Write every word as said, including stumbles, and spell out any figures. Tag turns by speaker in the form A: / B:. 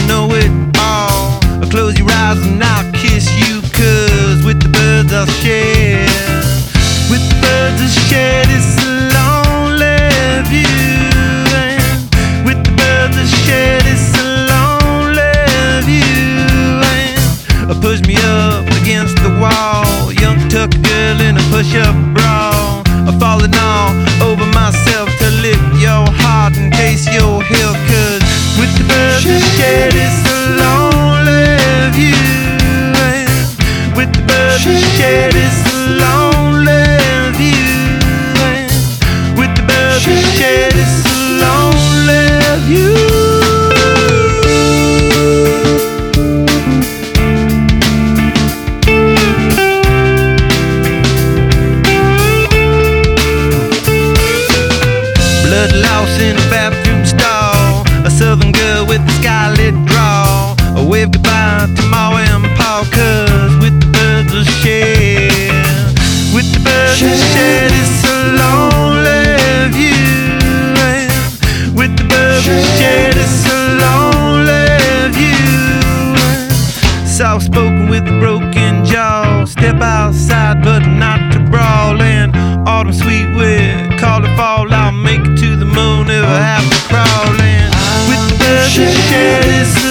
A: know it all. Close your eyes and I'll kiss you, 'cause with the birds I'll share. With the birds I'll share this lonely view. And with the birds I'll share this lonely view. And push me up against the wall, young tuck girl in a push-up bra, falling all over myself to lift your heart in case you're here. 'Cause with the birds I'll share this lonely view. And with the birds I'll share this lonely view. And with the birds I'll share this lonely view. Blood lost in a bathroom stall, a southern girl with a skylit draw. A wave goodbye to Ma and Pa, 'cause with the birds I'll share. With the birds I'll share this lonely view. And with the birds I'll share this lonely view. Soft spoken with a broken jaw, step outside but not to brawl. And autumn sweet with call it fall, I'll make it to the moon if I have to crawl in. With the birds I'll share this